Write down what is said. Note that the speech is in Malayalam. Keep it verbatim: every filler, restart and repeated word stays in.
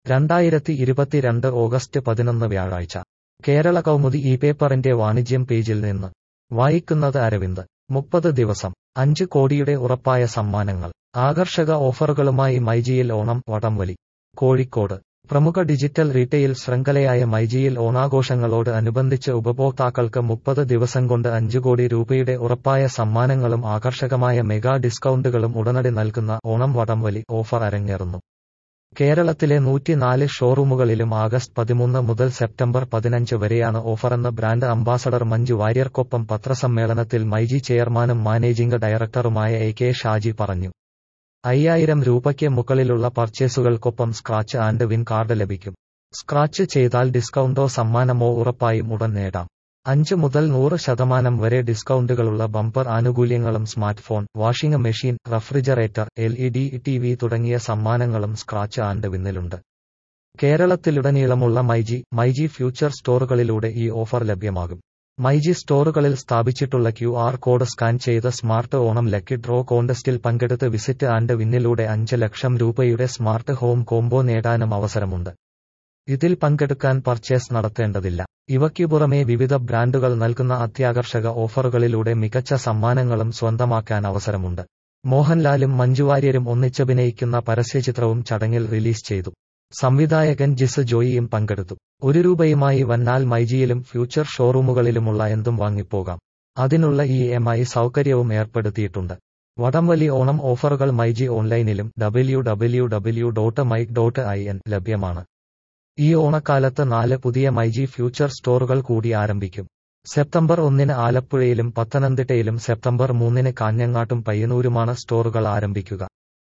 രണ്ടായിരത്തി ഇരുപത്തിരണ്ട് ഓഗസ്റ്റ് പതിനൊന്ന് വ്യാഴാഴ്ച കേരള കൗമുദി ഈ പേപ്പറിന്റെ വാണിജ്യം പേജിൽ നിന്ന് വായിക്കുന്നത് അരവിന്ദ്. മുപ്പത് ദിവസം അഞ്ച് കോടിയുടെ ഉറപ്പായ സമ്മാനങ്ങൾ. ആകർഷക ഓഫറുകളുമായി മൈജിയിൽ ഓണം വടംവലി. കോഴിക്കോട് പ്രമുഖ ഡിജിറ്റൽ റീറ്റെയിൽ ശൃംഖലയായ മൈജിയിൽ ഓണാഘോഷങ്ങളോട് അനുബന്ധിച്ച് ഉപഭോക്താക്കൾക്ക് മുപ്പത് ദിവസം കൊണ്ട് അഞ്ച് കോടി രൂപയുടെ ഉറപ്പായ സമ്മാനങ്ങളും ആകർഷകമായ മെഗാ ഡിസ്കൗണ്ടുകളും ഉടനടി നൽകുന്ന ഓണം വടംവലി ഓഫർ അരങ്ങേറുന്നു. കേരളത്തിലെ നൂറ്റിനാല് ഷോറൂമുകളിലും ആഗസ്റ്റ് പതിമൂന്ന് മുതൽ സെപ്റ്റംബർ പതിനഞ്ച് വരെയാണ് ഓഫറെന്ന് ബ്രാൻഡ് അംബാസഡർ മഞ്ജു വാര്യർക്കൊപ്പം പത്രസമ്മേളനത്തിൽ മൈജി ചെയർമാനും മാനേജിംഗ് ഡയറക്ടറുമായ എ കെ ഷാജി പറഞ്ഞു. അയ്യായിരം രൂപയ്ക്ക് മുകളിലുള്ള പർച്ചേസുകൾക്കൊപ്പം സ്ക്രാച്ച് ആൻഡ് വിൻ കാർഡ് ലഭിക്കും. സ്ക്രാച്ച് ചെയ്താൽ ഡിസ്കൗണ്ടോ സമ്മാനമോ ഉറപ്പായും ഉടൻ നേടാം. അഞ്ച് മുതൽ നൂറ് ശതമാനം വരെ ഡിസ്കൗണ്ടുകളുള്ള ബമ്പർ ആനുകൂല്യങ്ങളും smart phone, washing machine, refrigerator, L E D T V തുടങ്ങിയ സമ്മാനങ്ങളും സ്ക്രാച്ച് ആൻഡ് വിന്നിലുണ്ട്. കേരളത്തിലുടനീളമുള്ള മൈജി, മൈജി ഫ്യൂച്ചർ സ്റ്റോറുകളിലൂടെ ഈ ഓഫർ ലഭ്യമാകും. മൈജി സ്റ്റോറുകളിൽ സ്ഥാപിച്ചിട്ടുള്ള ക്യു ആർ കോഡ് സ്കാൻ ചെയ്ത് സ്മാർട്ട് ഓണം ലക്കി ഡ്രോ കോൺടെസ്റ്റിൽ പങ്കെടുത്ത് വിസിറ്റ് ആൻഡ് വിന്നിലൂടെ അഞ്ച് ലക്ഷം രൂപയുടെ സ്മാർട്ട് ഹോം കോംബോ നേടാനും അവസരമുണ്ട്. ഇതിൽ പങ്കെടുക്കാൻ പർച്ചേസ് നടത്തേണ്ടതില്ല. ഇവയ്ക്കു പുറമെ വിവിധ ബ്രാൻഡുകൾ നൽകുന്ന അത്യാകർഷക ഓഫറുകളിലൂടെ മികച്ച സമ്മാനങ്ങളും സ്വന്തമാക്കാൻ അവസരമുണ്ട്. മോഹൻലാലും മഞ്ജു വാര്യരും ഒന്നിച്ചഭിനയിക്കുന്ന പരസ്യചിത്രവും ചടങ്ങിൽ റിലീസ് ചെയ്തു. സംവിധായകൻ ജിസ് ജോയിയും പങ്കെടുത്തു. ഒരു രൂപയുമായി വന്നാൽ മൈജിയിലും ഫ്യൂച്ചർ ഷോറൂമുകളിലുമുള്ള എന്തും വാങ്ങിപ്പോകാം. അതിനുള്ള ഇ എം ഐ സൗകര്യവും ഏർപ്പെടുത്തിയിട്ടുണ്ട്. വടംവലി ഓണം ഓഫറുകൾ മൈജി ഓൺലൈനിലും W W W dot myG dot I N ലഭ്യമാണ്. ഈ ഓണക്കാലത്ത് നാല് പുതിയ മൈജി ഫ്യൂച്ചർ സ്റ്റോറുകൾ കൂടി ആരംഭിക്കും. സെപ്റ്റംബർ ഒന്നിന് ആലപ്പുഴയിലും പത്തനംതിട്ടയിലും സെപ്റ്റംബർ മൂന്നിന് കാഞ്ഞങ്ങാട്ടും പയ്യന്നൂരുമാണ് സ്റ്റോറുകൾ ആരംഭിക്കുക.